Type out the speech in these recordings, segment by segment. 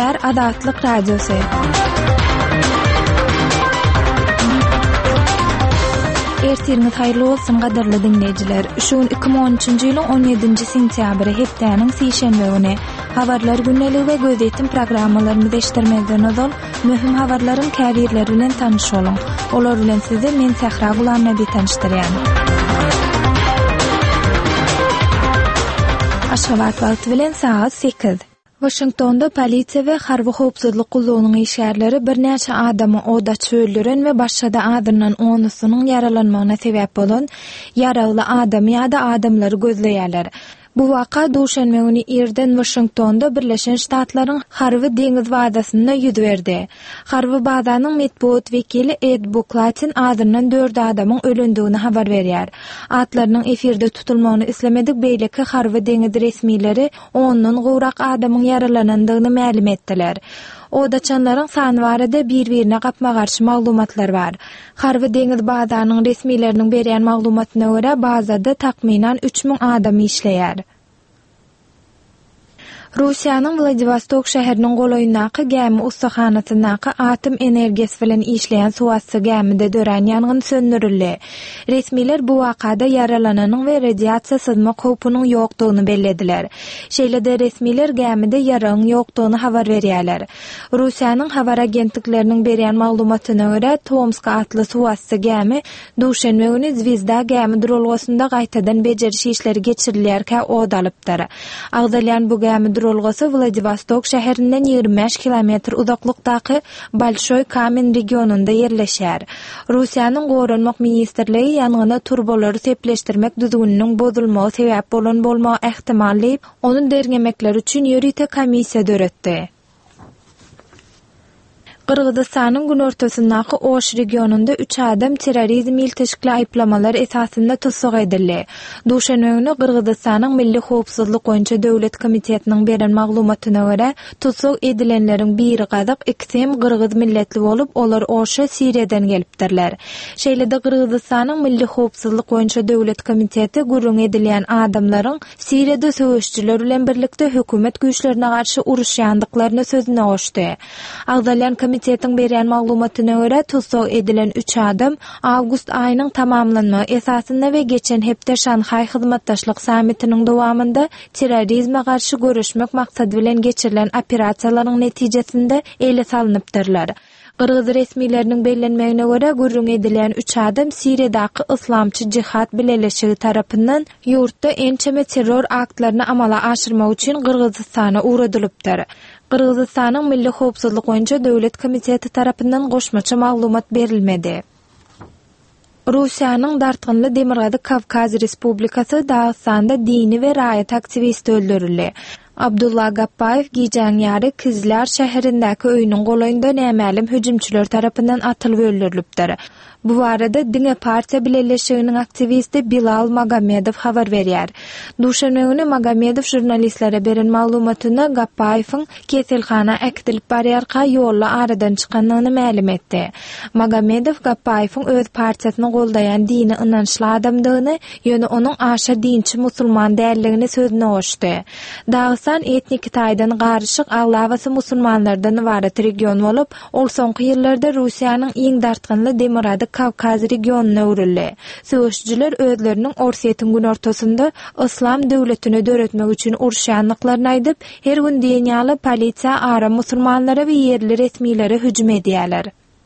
Ýer Adatlyk Radiosu. Ertirňiz haýrly bolsun gadarly dinleýijiler. Şu 2013-nji ýylyň 17-nji sentýabry hepdeniň sişenbe güni habarlar günneligi we gözetim programmalaryny beşdirmeden ozal möhüm habarlaryň käbirleri bilen tanyş bolun. Olar bilen sizi men Sahra Gulamnabi tanışdyrýan. Aşgabat wagty bilen saat 8. Washingtonda polisiýa we harby howpsuzlyk gullanynyň işgärleri bir näçe adamy oda çöldüren we başga adamdan onusynyň yaralanmagyna sebäp bolan yaraly adam ýa-da adamlary gözleýärler. Bu vaka duşanma günü erden Washingtonda Birleşen Ştatlaryň Harby deňiz badasyna ýüz berdi. Harby badanyň medpuat wekili Ed Buklatin adından 4 adamyň ölendigini habar berýär. Atlarynyň efirde tutulmagyny islemedik beýleki Harby deňiz resmileri 10-dan gowrak adamyň yaralanandygyny ma'lum etdiler. Odaçanlaryň sany barada bir-birine gapma garşy maglumatlar bar. Harby deňiz badanyň resmileriniň berýän maglumatyna görä bazada takminan 3000 adam işleýär. Russiýanyň Vladivostok şäheriniň golaýyndaky gämi ustahanasynaky atom energiýasy bilen işleýän suwatçy gämide dören ýangyn söndürildi. Resmiler bu wakada yaralananyň we radiasiýa sızma howpunyň ýokdugyny bellediler. Şeýle-de resmiler gämide yaraň ýokdugyny habar berýärler. Russiýanyň habar agentlikleriniň berýän maglumatyna görä Tomsk atly suwatçy gämi duşanma günü Zvezda gämi durulgasynda gaýtadan bejeriş işleri geçirilýärkä odalypdyr. Agdalýan bu gämi durulgasy Vladivostok şäherinden 25 kilometr uzaklykdaky Bolşoy Kamen regionunda yerleşýär. Russiýanyň Gorunmak ministrligi ýangyna turbolary sepleşdirmek düzgüniniň bozulmagy sebäp bolan bolmagy ähtimalli onu dergemekler üçin ýörite komissiýa döretdi. Qırgızistanyň gün ortasyndaky Oş regionunda 3 adam terrorizm ilteşikli aýplamalar esasında tutsak edildi. Duşanma günü Qırgızistanyň Milli Howpsuzlyk boýunça döwlet komitetiniň beren maglumatyna görä tutsak edilenleriň biri gazyk ikisem Qırgız milletli bolup olar Oşa Siriýadan gelipdirler. Şeýle-de Qırgızistanyň Milli Howpsuzlyk boýunça döwlet komiteti gurrun edilen adamlaryň Siriýada söwüşçiler bilen birlikde hökümet güýçlerine garşy uruşýandyklaryny sözüne goşdy. Agdalýan komitetin berýän maglumatyna görä tutsak edilen 3 adam awgust aýynyň tamamlanmagy esasynda we geçen hepde Şanhay hyzmatdaşlyk samitiniň dowamında terrorizme garşy görüşmek maksady bilen geçirilen operasiýalaryň netijesinde ele salynıpdyrlar. Qırgız resmileriniň bellenmegine görä gurrun edilen 3 adam Siriýadaky Islamçy Jihad Birleşigi tarapyndan ýurtda ençeme terror aktlaryny amala aşyrmak üçin Qırgızystana uğradylypdyr. Qırgızystanyň Milli Howpsuzlyk boýunça döwlet komiteti tarapyndan goşmaça maglumat berilmedi. Russiýanyň Dartgynly Demirgazy Kavkaz Respublikasy Dağystanda dini we raýat aktivisti öldürildi. Abdullah Gappayev giýjän ýary Kizlar şäherindäki öýüniň golaýynda nämälim hüjümçiler tarapyndan atylyp öldürilipdir. Bu barada Diňe partiýa birleşiginiň aktivisti Bilal Magomedow habar berýär. Duşanma günü Magomedow jurnalistlere beren maglumatyna Gappayewiň keselhana äkdilip barýarka ýolla aradan çykanlygyny ma'lum etdi. Magomedow Gappayewiň öz partiýasyny goldaýan dini ynançly adamdygyny, ýöne onuň aşa dinçi musulman dälligini sözüne goşdy. Dağıstan etnik taýdan garşyk aglavasy musulmanlardan ibaret region bolup, ol soňky ýyllarda Russiýanyň iň dartgynly Demirgazy Kavkaz regionuna öwrildi. Söwüşçiler özleriniň Orsetýň gün ortasynda Islam döwletini döretmek üçin uruşýanlyklaryny aýdyp, her gün dünýäli polisiýa ara musulmanlara we yerli resmiýlere hüjüm edýärler.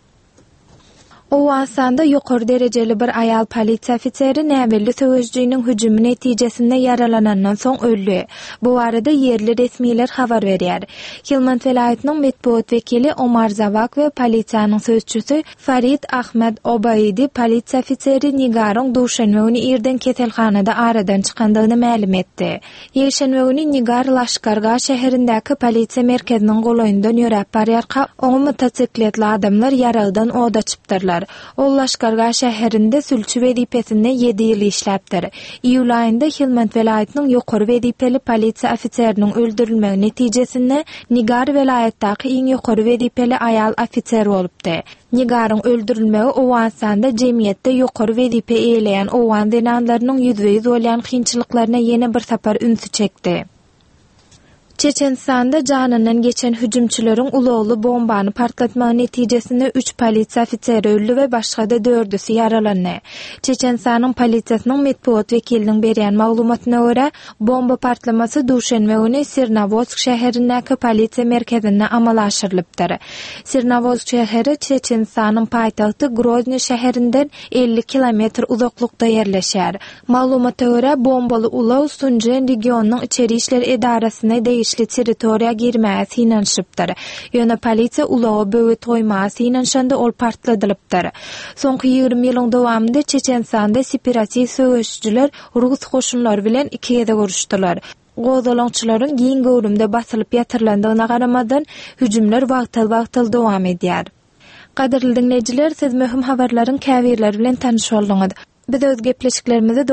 Owasanda ýokary derejeli bir aýal polisiýa ofiseri näwelli söwüşçiniň hüjümi netijesinde yaralanandan soň öldü. Bu arada yerli resmiler habar berýär. Helmand welaýatynyň medpuat wekili Omar Zavak we polisiýanyň sözçüsü Farid Ahmed Obaydi polisiýa ofiseri Nigaryň duşanma günü erden keselhanada aradan çykandygyny ma'lum etdi. Ýeşenme günü Nigar Laşkarga şäherindäki polisiýa merkeziniň golaýyndan ýörep barýarka oňa mototsikletli adamlar yaradan oda çypdyrlar. Ol Laşkarga şäherinde sülçü wedipesinde 7 ýyl işläpdir. Iýul aýynda Helmand welaýatynyň ýokary wedipeli polisiýa ofiseriniň öldürilmegi netijesinde Nigar welaýatdaky iň ýokary wedipeli aýal ofiser bolupdy. Nigaryň öldürilmegi Owasanda jemgyýetde ýokary wedipe eýleýän owan denanlarynyň ýüzbeýiz bolýan kynçylyklaryna ýene bir sapar ünsü çekdi. Çeçenistanda canından geçen hücumçylaryň ulagly bombany partlatmagy netijesinde 3 polisiýa ofiseri öldü we başga da 4'üsi yaralandy. Çeçenistanyň polisiýasynyň medpuat wekiliniň berýän maglumatyna görä, bomba partlamasy duşenme güni Sirnavosk şäherindäki polisiýa merkezinde amal aşyrylypdyr. Sirnavosk şäheri Çeçenistanyň paýtagty Grozny şäherinden 50 kilometr uzaklykda ýerleşýär. Maglumata görä, bombaly ulag Sunjin regionynyň içeri işler edarasyna değişli territoriýa girmäsi inanşypdyr. Ýöne polisiýa ulagy böwet goýmasy inanşanda ol partladylypdyr. Soňky 20 ýylyň dowamında Çeçenistanda separativ söýüşçüler Rus goşunlary bilen iki ýerde görüşdiler. Gozalançylaryň giň göwrümde basylyp ýatyrlandygyna garamadan hüjümler wagtal dowam edýär. Gaderli dinleýijiler, siz möhüm habarlaryň käbirleri bilen tanyşy boldunuz. Biz öz gepleşiklerimizi